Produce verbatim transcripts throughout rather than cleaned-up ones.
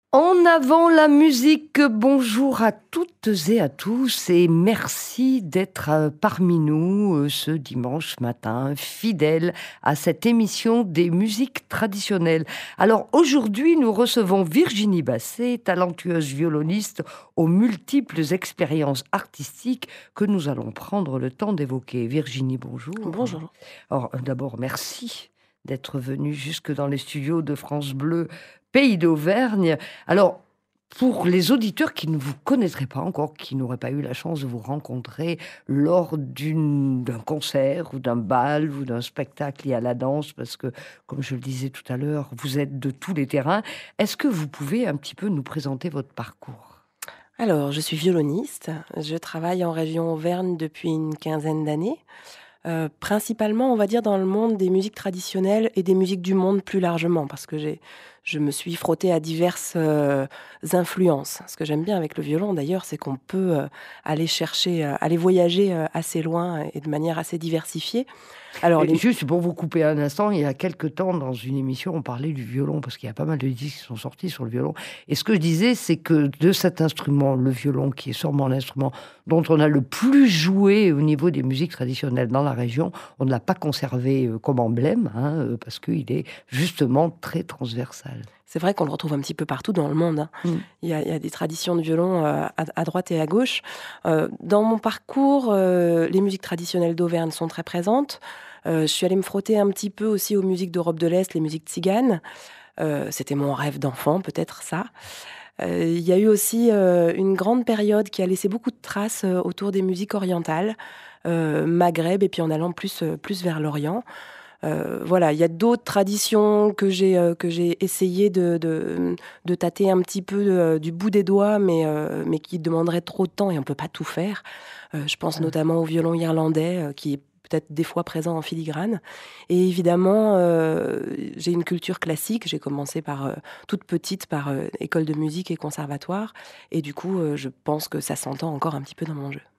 En avant la musique, bonjour à toutes et à tous et merci d'être euh, parmi nous euh, ce dimanche matin, fidèles à cette émission des musiques traditionnelles. Alors aujourd'hui, nous recevons Virginie Basset, talentueuse violoniste aux multiples expériences artistiques que nous allons prendre le temps d'évoquer. Virginie, bonjour. Bonjour. Alors d'abord, merci d'être venue jusque dans les studios de France Bleu, Pays d'Auvergne. Alors, pour les auditeurs qui ne vous connaîtraient pas encore, qui n'auraient pas eu la chance de vous rencontrer lors d'une, d'un concert ou d'un bal ou d'un spectacle lié à la danse, parce que, comme je le disais tout à l'heure, vous êtes de tous les terrains, est-ce que vous pouvez un petit peu nous présenter votre parcours ? Alors, je suis violoniste. Je travaille en région Auvergne depuis une quinzaine d'années. Euh, principalement, on va dire, dans le monde des musiques traditionnelles et des musiques du monde plus largement, parce que j'ai, je me suis frottée à diverses euh, influences. Ce que j'aime bien avec le violon, d'ailleurs, c'est qu'on peut euh, aller chercher, euh, aller voyager euh, assez loin et de manière assez diversifiée. Alors, les... Juste pour vous couper un instant, il y a quelque temps, dans une émission, on parlait du violon, parce qu'il y a pas mal de disques qui sont sortis sur le violon. Et ce que je disais, c'est que de cet instrument, le violon, qui est sûrement l'instrument dont on a le plus joué au niveau des musiques traditionnelles dans la région, on ne l'a pas conservé comme emblème, hein, parce qu'il est justement très transversal. C'est vrai qu'on le retrouve un petit peu partout dans le monde. Hein. Mm. Il, y a, il y a des traditions de violon euh, à, à droite et à gauche. Euh, dans mon parcours, euh, les musiques traditionnelles d'Auvergne sont très présentes. Euh, je suis allée me frotter un petit peu aussi aux musiques d'Europe de l'Est, les musiques tziganes. Euh, c'était mon rêve d'enfant, peut-être ça. Euh, il y a eu aussi euh, une grande période qui a laissé beaucoup de traces euh, autour des musiques orientales, euh, Maghreb, et puis en allant plus, euh, plus vers l'Orient. Euh, voilà, il y a d'autres traditions que j'ai euh, que j'ai essayé de, de, de tâter un petit peu euh, du bout des doigts, mais, euh, mais qui demanderaient trop de temps et on ne peut pas tout faire. Euh, je pense notamment au violon irlandais, euh, qui est peut-être des fois présent en filigrane. Et évidemment, euh, j'ai une culture classique. J'ai commencé par euh, toute petite, par euh, école de musique et conservatoire. Et du coup, euh, je pense que ça s'entend encore un petit peu dans mon jeu.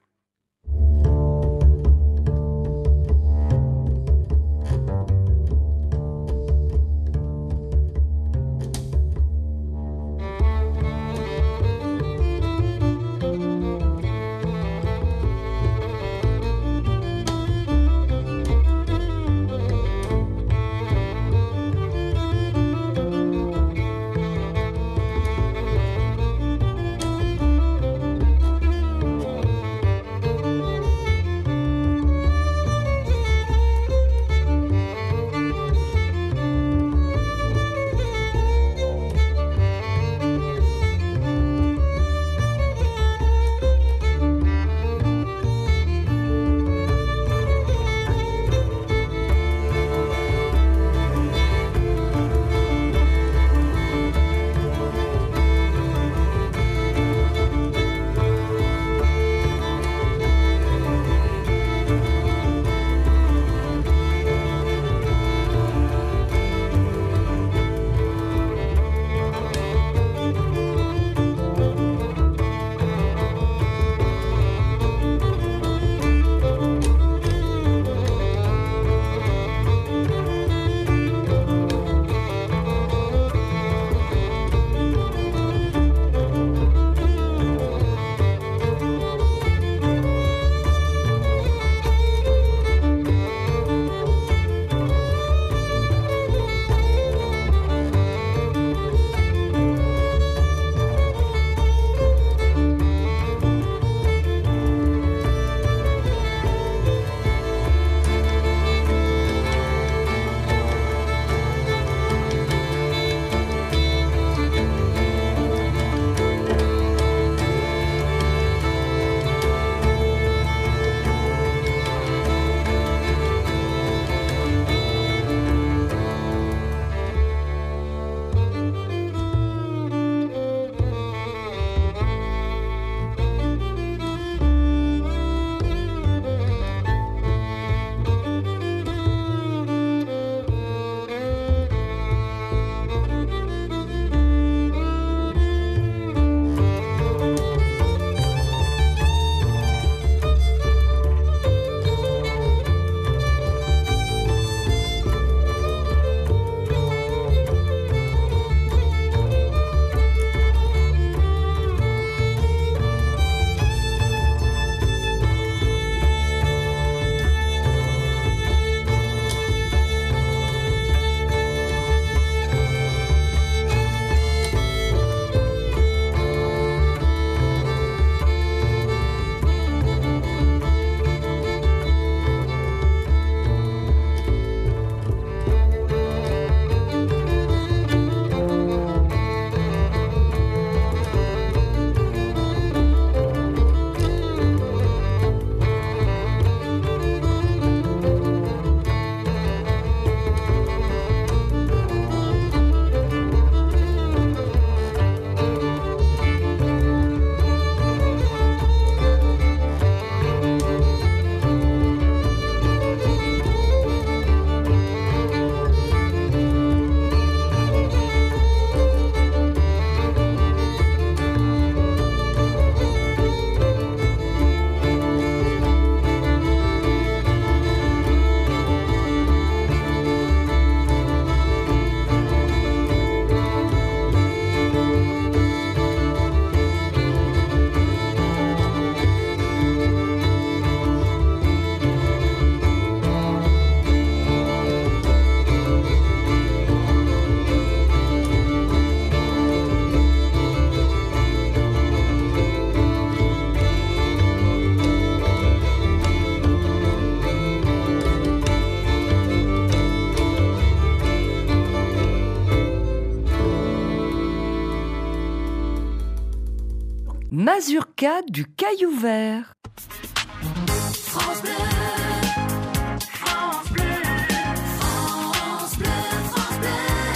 Mazurka du Caillou Vert. France Bleu, France Bleu, France Bleu, France Bleu,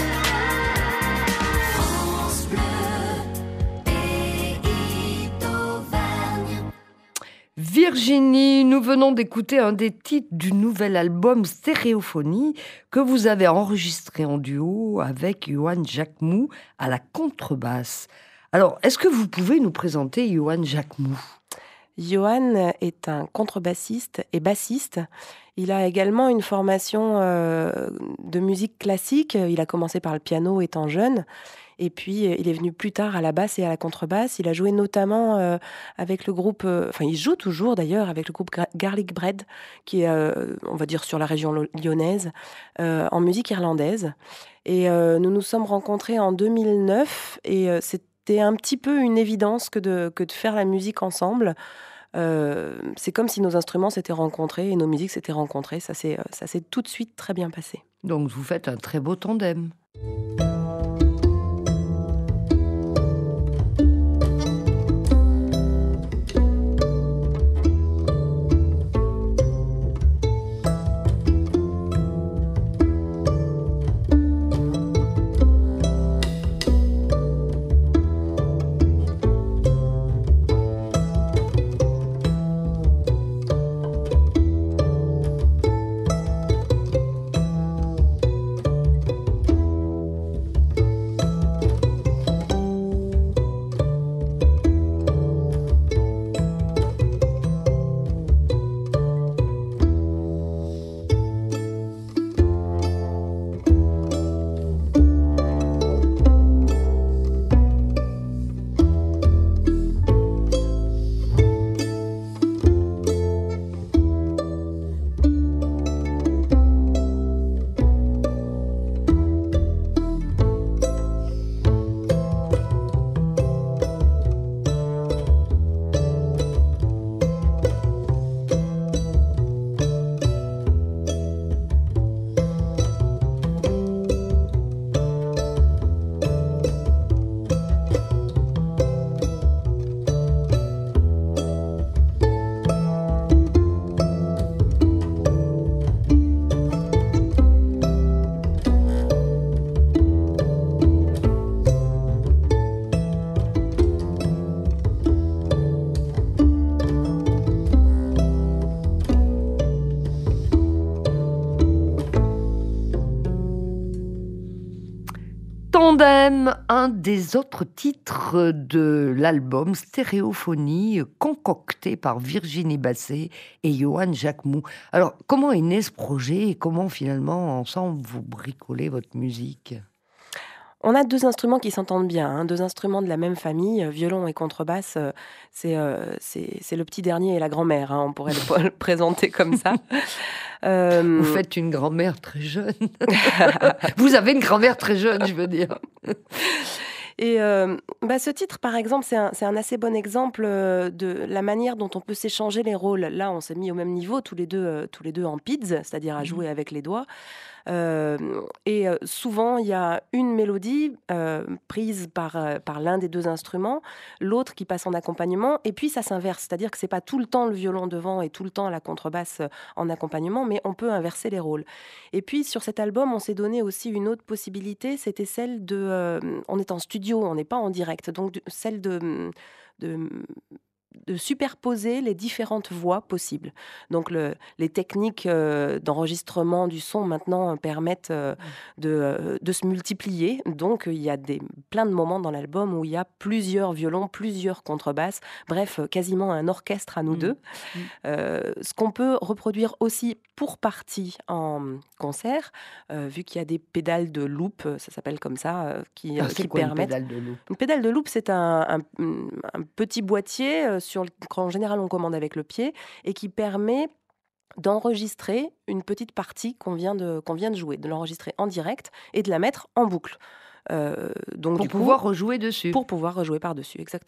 France Bleu, pays d'Auvergne. Virginie, nous venons d'écouter un des titres du nouvel album Stéréophonie que vous avez enregistré en duo avec Johan Jacquemoux à la contrebasse. Alors, est-ce que vous pouvez nous présenter Johan Jacquemoux ? Johan est un contrebassiste et bassiste. Il a également une formation euh, de musique classique. Il a commencé par le piano étant jeune. Et puis, il est venu plus tard à la basse et à la contrebasse. Il a joué notamment euh, avec le groupe... Euh, enfin, il joue toujours d'ailleurs avec le groupe Garlic Bread, qui est, euh, on va dire, sur la région lyonnaise, euh, en musique irlandaise. Et euh, nous nous sommes rencontrés en deux mille neuf. Et euh, c'est C'était un petit peu une évidence que de, que de faire la musique ensemble. Euh, c'est comme si nos instruments s'étaient rencontrés et nos musiques s'étaient rencontrées. Ça s'est, ça s'est tout de suite très bien passé. Donc vous faites un très beau tandem. Tandem, un des autres titres de l'album Stéréophonie, concocté par Virginie Basset et Johan Jacquemoux. Alors, comment est né ce projet et comment finalement, ensemble, vous bricolez votre musique ? On a deux instruments qui s'entendent bien, hein, deux instruments de la même famille, violon et contrebasse. euh, C'est, euh, c'est, c'est le petit dernier et la grand-mère, hein, on pourrait le, le présenter comme ça. Euh, Vous faites une grand-mère très jeune. Vous avez une grand-mère très jeune, je veux dire. Et euh, bah, ce titre, par exemple, c'est un, c'est un assez bon exemple euh, de la manière dont on peut s'échanger les rôles. Là, on s'est mis au même niveau, tous les deux, euh, tous les deux en pids, c'est-à-dire à jouer avec les doigts. Euh, et euh, souvent, il y a une mélodie euh, prise par, euh, par l'un des deux instruments, l'autre qui passe en accompagnement, et puis ça s'inverse. C'est-à-dire que c'est pas tout le temps le violon devant et tout le temps la contrebasse en accompagnement, mais on peut inverser les rôles. Et puis, sur cet album, on s'est donné aussi une autre possibilité, c'était celle de... Euh, on est en studio, on n'est pas en direct, donc de- celle de... de de superposer les différentes voix possibles. Donc le, les techniques euh, d'enregistrement du son maintenant euh, permettent euh, de, euh, de se multiplier. Donc il y a des, plein de moments dans l'album où il y a plusieurs violons, plusieurs contrebasses, bref, quasiment un orchestre à nous mmh. deux. Mmh. Euh, ce qu'on peut reproduire aussi pour partie en concert, euh, vu qu'il y a des pédales de loop, ça s'appelle comme ça, euh, qui, ah, qui c'est quoi, permettent... une pédale de loop ? Une pédale de loop, c'est un, un, un petit boîtier euh, sur le, qu'en général on commande avec le pied et qui permet d'enregistrer une petite partie qu'on vient de, qu'on vient de jouer, de l'enregistrer en direct et de la mettre en boucle. Euh, donc pour du pouvoir coup, rejouer dessus. Pour pouvoir rejouer par-dessus, exactement.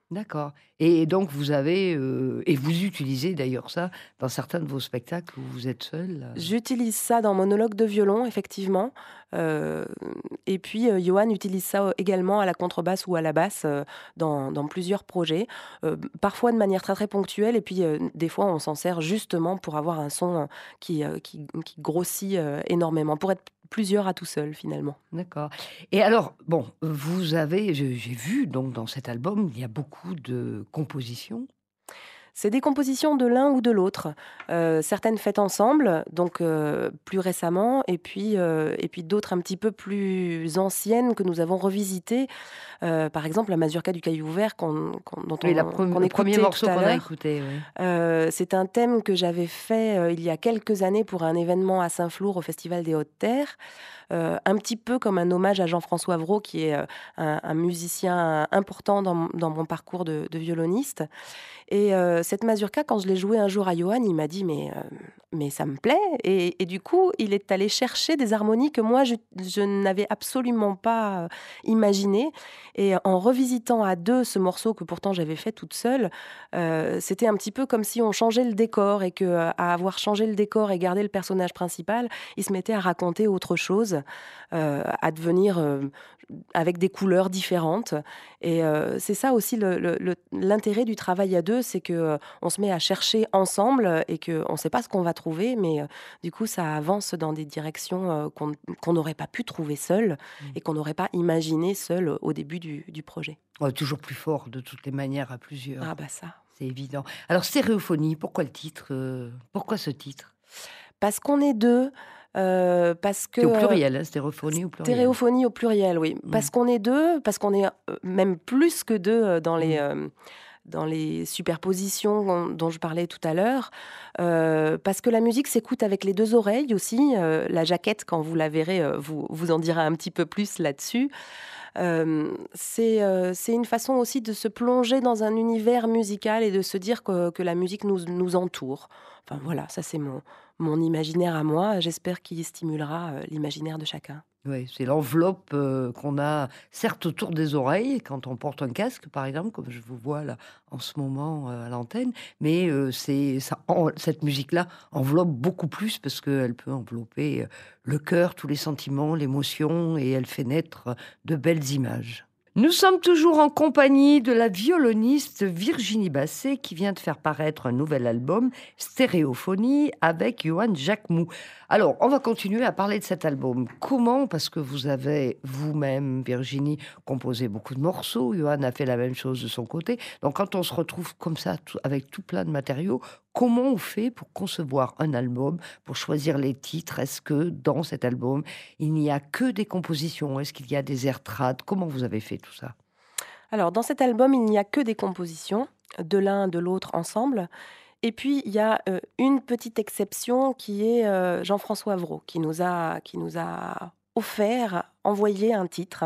D'accord. Et donc vous avez, heu et vous utilisez d'ailleurs ça dans certains de vos spectacles où vous êtes seul, heu? J'utilise ça dans monologue de violon, effectivement, heu et puis, heu, Johan utilise ça, heu, également à la contrebasse ou à la basse, heu, dans dans plusieurs projets, heu, parfois de manière très, très ponctuelle et puis, heu, des fois on s'en sert justement pour avoir un son, heu, qui, heu, qui qui grossit, heu, énormément, pour être plusieurs à tout seul, finalement. D'accord. Et alors, bon, vous avez je j'ai vu donc dans cet album, il y a beaucoup de compositions. C'est des compositions de l'un ou de l'autre, heu, certaines faites ensemble, donc heu, plus récemment et puis, heu et puis d'autres un petit peu plus anciennes que nous avons revisitées. Heu, par exemple, la mazurka du Caillou Vert qu'on qu'on dont Oui, la on prem qu'on le premier écoutait tout morceau à qu'on a l'heure. écouté, oui. Heu, c'est un thème que j'avais fait, heu, il y a quelques années pour un événement à Saint-Flour au Festival des Hautes-Terres. Heu, un petit peu comme un hommage à Jean-François Vrault qui est, heu, un un musicien important dans mon dans mon parcours de de violoniste. Et heu, cette mazurka, quand je l'ai jouée un jour à Johan, il m'a dit: «Mais, heu, mais ça me plaît» et et du coup, il est allé chercher des harmonies que moi je je n'avais absolument pas, heu, imaginées et en revisitant à deux ce morceau que pourtant j'avais fait toute seule, heu, c'était un petit peu comme si on changeait le décor et qu'à avoir changé le décor et gardé le personnage principal, il se mettait à raconter autre chose, heu, à devenir, heu, avec des couleurs différentes et heu, c'est ça aussi le le le l'intérêt du travail à deux, c'est que, heu, on se met à chercher ensemble et qu'on ne sait pas ce qu'on va trouver, mais heu, du coup, ça avance dans des directions, heu, qu'on qu'on n'aurait pas pu trouver seul Mmh. et qu'on n'aurait pas imaginé seul, heu, au début du du projet. Ouais, toujours plus fort de toutes les manières à Ah plusieurs, bah ça. c'est évident. Alors stéréophonie, pourquoi le titre, heu, pourquoi ce titre? Parce qu'on est deux, heu, parce que, C'est au heu pluriel, hein, stéréophonie au pluriel. stéréophonie au pluriel, oui. Mmh. Parce qu'on est deux, parce qu'on est, heu, même plus que deux, heu, dans les, Mmh. hem dans les superpositions dont dont je parlais tout à l'heure, heu, parce que la musique s'écoute avec les deux oreilles aussi, heu, la jaquette quand vous la verrez, heu, vous vous en dira un petit peu plus là-dessus. Hem, c'est, heu, c'est une façon aussi de se plonger dans un univers musical et de se dire que que la musique nous nous entoure. Enfin Mmh. voilà, ça c'est mon mon imaginaire à moi, j'espère qu'il stimulera, heu, l'imaginaire de chacun. Oui, c'est l'enveloppe, heu, qu'on a certes autour des oreilles quand on porte un casque, par exemple, comme je vous vois là en ce moment, heu, à l'antenne, mais heu, c'est ça en cette musique-là enveloppe beaucoup plus parce qu'elle peut envelopper, heu, le cœur, tous les sentiments, l'émotion et elle fait naître de belles images. Nous sommes toujours en compagnie de la violoniste Virginie Basset qui vient de faire paraître un nouvel album, Stéréophonie, avec Johann Jacquemoux. Alors, on va continuer à parler de cet album. Comment? Parce que vous avez vous-même, Virginie, composé beaucoup de morceaux. Johan a fait la même chose de son côté. Donc, quand on se retrouve comme ça, tout- avec tout plein de matériaux, comment on fait pour concevoir un album, pour choisir les titres? Est-ce que dans cet album, il n'y a que des compositions? Est-ce qu'il y a des airs trad? Comment vous avez fait tout ça? Alors dans cet album, il n'y a que des compositions, de l'un, de l'autre ensemble. Et puis il y a, heu, une petite exception qui est, heu, Jean-François Vrault qui nous a qui nous a offert, envoyé un titre,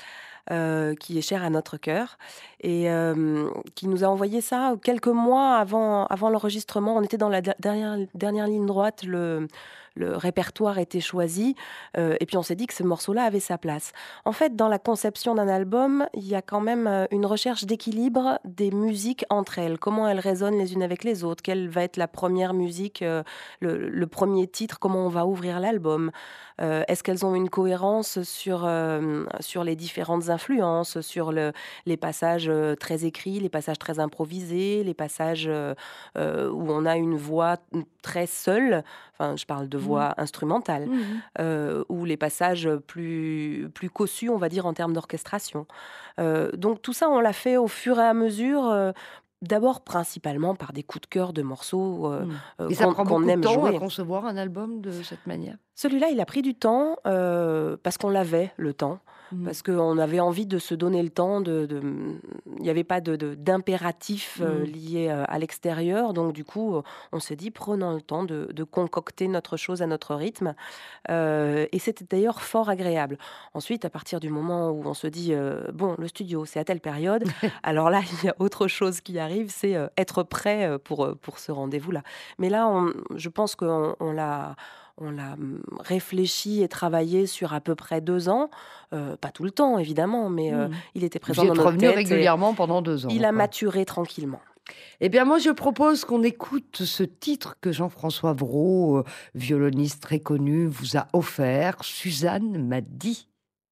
heu, qui est cher à notre cœur et hem, qui nous a envoyé ça quelques mois avant avant l'enregistrement. On était dans la der dernière dernière ligne droite, le le répertoire était choisi, heu et puis on s'est dit que ce morceau-là avait sa place. En fait, dans la conception d'un album, il y a quand même, heu, une recherche d'équilibre des musiques entre elles. Comment elles résonnent les unes avec les autres? Quelle va être la première musique, heu, le le premier titre? Comment on va ouvrir l'album? Heu, est-ce qu'elles ont une cohérence sur, hem, sur les différentes influences, sur le les passages, heu, très écrits, les passages très improvisés, les passages, heu heu, où on a une voix, mmh, très seule, enfin je parle de Mmh. voix instrumentale, Mmh. heu, ou les passages, plus plus cossus, on va dire, en termes d'orchestration. Heu, donc tout ça, on l'a fait au fur et à mesure, heu, d'abord principalement par des coups de cœur de morceaux, heu Mmh. heu, Et ça qu'on prend qu'on beaucoup de aime temps à jouer. concevoir un album de cette manière? Celui-là, il a pris du temps, heu, parce qu'on l'avait, le temps, Mmh. parce qu'on avait envie de se donner le temps de de, mmh, il n'y avait pas de de d'impératif, heu, Mmh. lié, heu, à l'extérieur. Donc du coup, heu, on s'est dit: «Prenons le temps de de concocter notre chose à notre rythme». Heu et c'était d'ailleurs fort agréable. Ensuite, à partir du moment où on se dit, heu: «Bon, le studio, c'est à telle période», alors là, il y a autre chose qui arrive, c'est, heu, être prêt, heu, pour, heu, pour ce rendez-vous-là. Mais là, on je pense qu'on on l'a on l'a hum, réfléchi et travaillé sur à peu près deux ans. Euh, pas tout le temps, évidemment, mais euh, Mmh. il était Vous présent y dans êtes notre revenu tête. et régulièrement pendant deux ans. Il a quoi. maturé tranquillement. Eh bien, moi, je propose qu'on écoute ce titre que Jean-François Brault, euh, violoniste très connu, vous a offert. Suzanne m'a dit.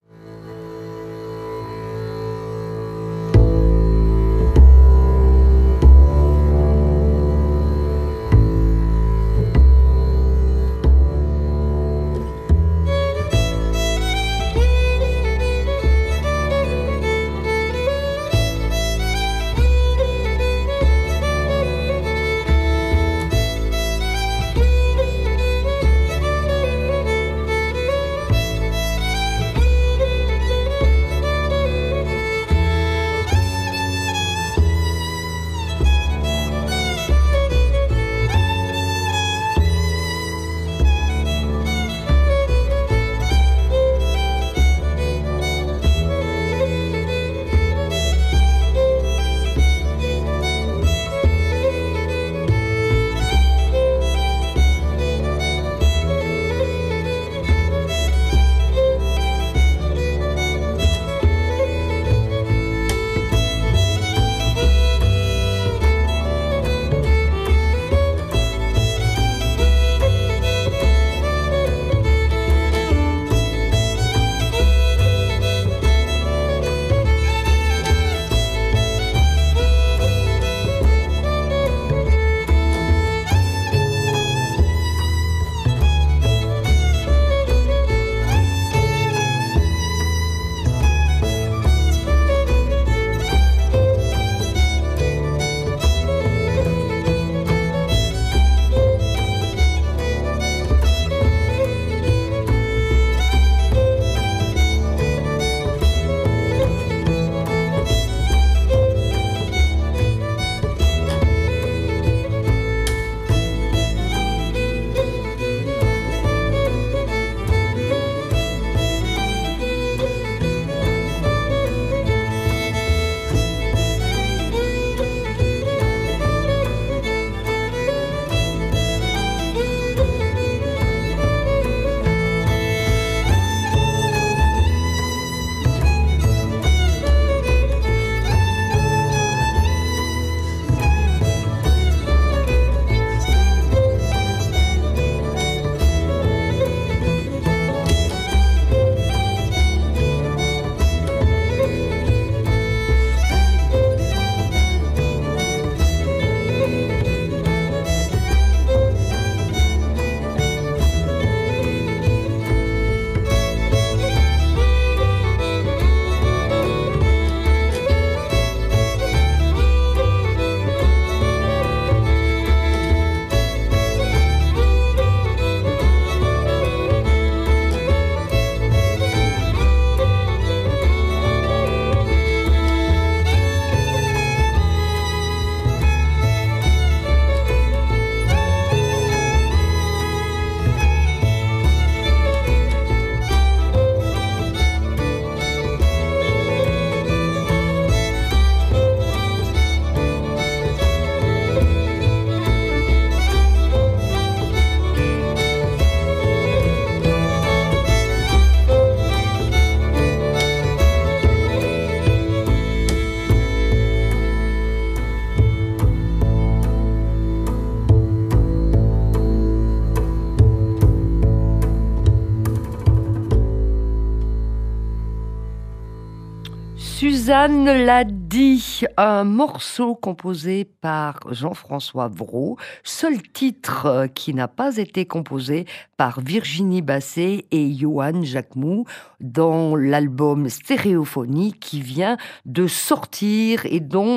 Suzanne l'a dit, un morceau composé par Jean-François Brault, seul titre euh, qui n'a pas été composé par Virginie Basset et Johann Jacquemou dans l'album Stéréophonie qui vient de sortir et dont,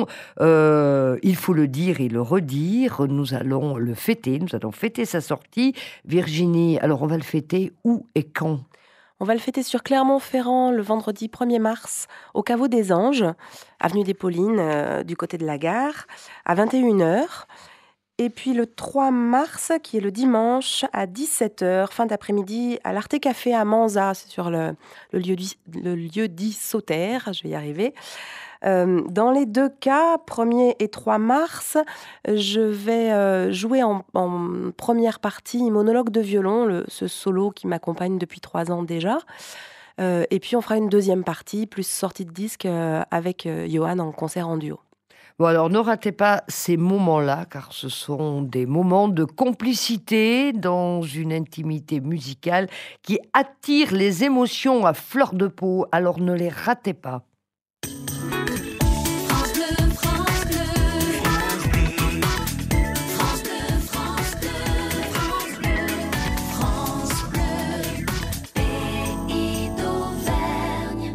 euh, il faut le dire et le redire, nous allons le fêter, nous allons fêter sa sortie. Virginie, alors on va le fêter où et quand ? On va le fêter sur Clermont-Ferrand le vendredi premier mars au Caveau des Anges, avenue des Paulines, euh, du côté de la gare, à vingt et une heures. Et puis le trois mars, qui est le dimanche, à dix-sept heures, fin d'après-midi, à l'Arte Café à Manza, c'est sur le, le, lieu, dit, le lieu dit Sauterre, je vais y arriver. Euh, dans les deux cas, premier et trois mars, je vais euh, jouer en, en première partie monologue de violon, le, ce solo qui m'accompagne depuis trois ans déjà. Euh, et puis on fera une deuxième partie, plus sortie de disque, euh, avec euh, Johan en concert en duo. Bon, alors ne ratez pas ces moments-là, car ce sont des moments de complicité dans une intimité musicale qui attire les émotions à fleur de peau. Alors ne les ratez pas. France Bleu, France Bleu. France Bleu, France Bleu. France Bleu, pays d'Auvergne.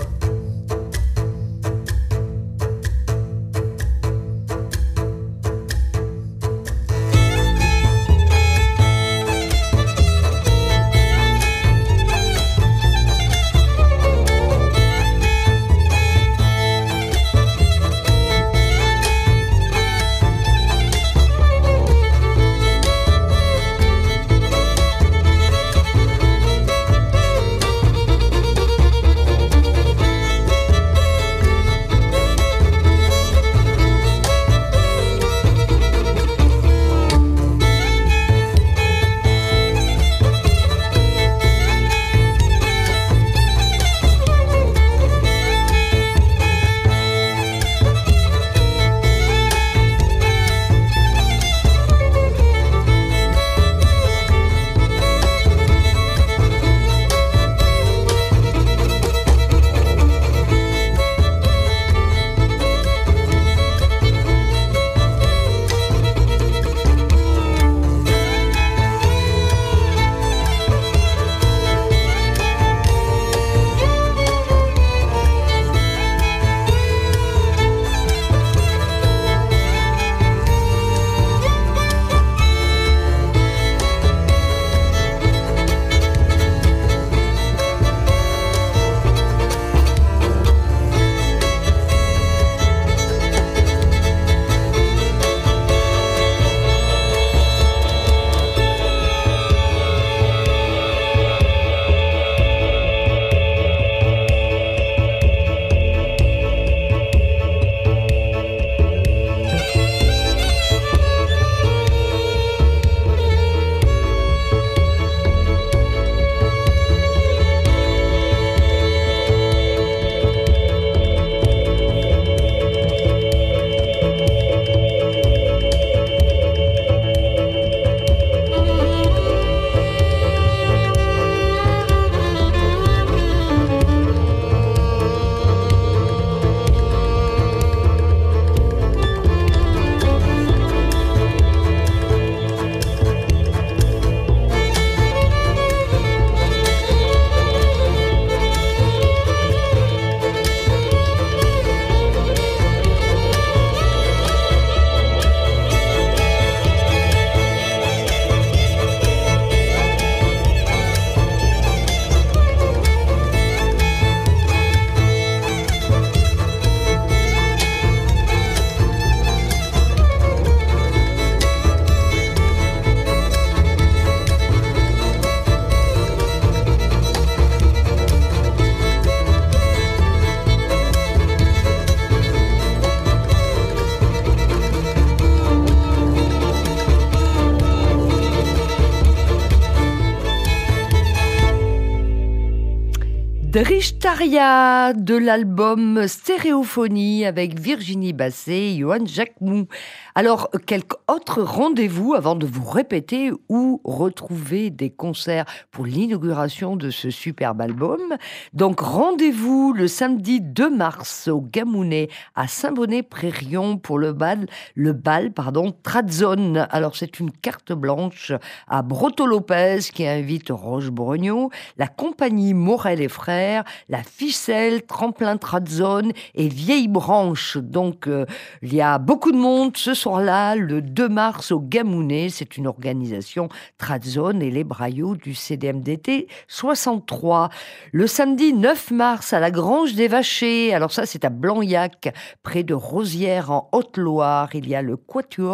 Drishtaria de l'album Stéréophonie avec Virginie Basset et Johan Jacquemou. Alors, quelques autres rendez-vous avant de vous répéter ou retrouver des concerts pour l'inauguration de ce superbe album. Donc, rendez-vous le samedi deux mars au Gamounet à Saint-Bonnet-Prérion pour le bal, le bal pardon, Tradzone. Alors, c'est une carte blanche à Brotto-Lopez qui invite Roche-Brognaud, la compagnie Morel et Frères, la Ficelle, Tremplin Tradzone et Vieille Branche. Donc, euh, il y a beaucoup de monde ce soir-là, le deux mars au Gamounet. C'est une organisation Tradzone et les Braillots du C D M D T soixante-trois. Le samedi neuf mars à la Grange des Vachers. Alors ça, c'est à Blanyac, près de Rosières en Haute-Loire. Il y a le Quatuor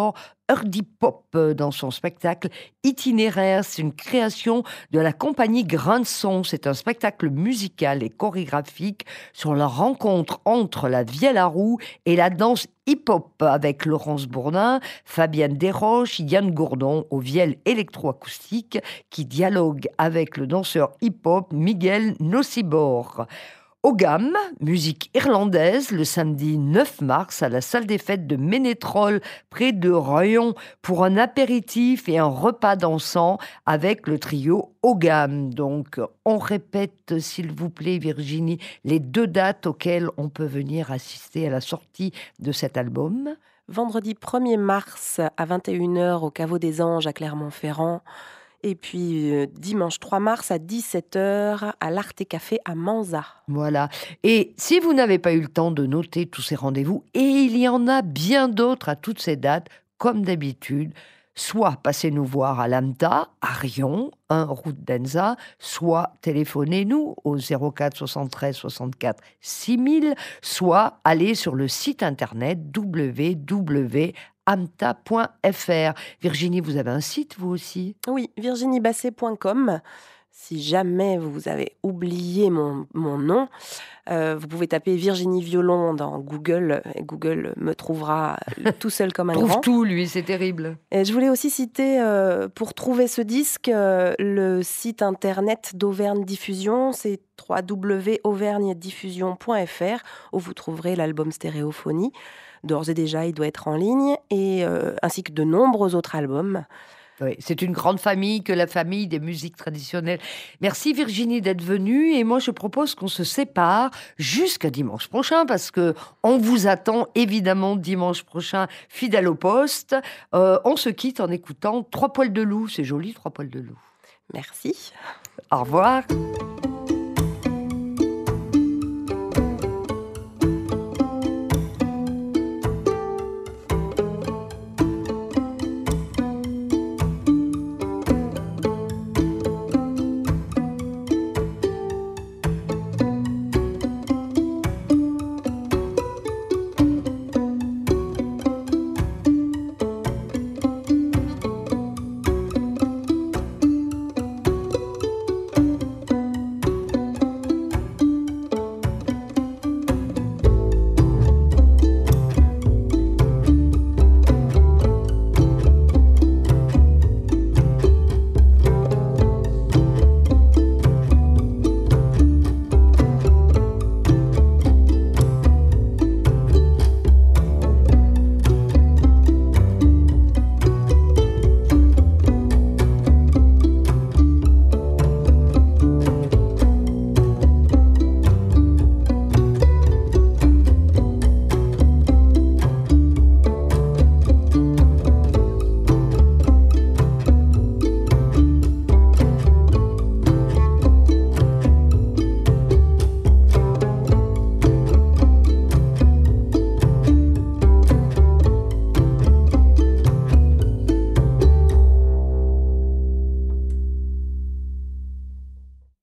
heure d'hip-hop dans son spectacle Itinéraire. C'est une création de la compagnie Grain de Son. C'est un spectacle musical et chorégraphique sur la rencontre entre la vielle à roue et la danse hip-hop avec Laurence Bourdin, Fabienne Desroches, Yann Gourdon au vielle électroacoustique qui dialogue avec le danseur hip-hop Miguel Nocibor. Ogam, musique irlandaise, le samedi neuf mars à la salle des fêtes de Ménétrol, près de Royan, pour un apéritif et un repas dansant avec le trio Ogam. Donc, on répète, s'il vous plaît, Virginie, les deux dates auxquelles on peut venir assister à la sortie de cet album. Vendredi premier mars à vingt et une heures au Caveau des Anges à Clermont-Ferrand. Et puis euh, dimanche trois mars à dix-sept heures à l'Arte Café à Manza. Voilà. Et si vous n'avez pas eu le temps de noter tous ces rendez-vous, et il y en a bien d'autres à toutes ces dates, comme d'habitude, soit passez nous voir à l'AMTA, à Rion, un route d'Enza, soit téléphonez-nous au zéro quatre soixante-treize soixante-quatre six mille, soit allez sur le site internet w w w point amta point f r. Virginie, vous avez un site, vous aussi ? Oui, virginie basset point com. Si jamais vous avez oublié mon, mon nom, euh, vous pouvez taper Virginie Violon dans Google. Et Google me trouvera tout seul comme un Trouve grand. tout, lui, c'est terrible. Et je voulais aussi citer, euh, pour trouver ce disque, euh, le site internet d'Auvergne Diffusion. C'est w w w point auvergne diffusion point f r où vous trouverez l'album Stéréophonie. D'ores et déjà, il doit être en ligne, et euh, ainsi que de nombreux autres albums. Oui, c'est une grande famille que la famille des musiques traditionnelles. Merci Virginie d'être venue, et moi je propose qu'on se sépare jusqu'à dimanche prochain parce que on vous attend évidemment dimanche prochain fidèle au poste. Euh, on se quitte en écoutant Trois poils de loup. C'est joli, Trois poils de loup. Merci. Au revoir.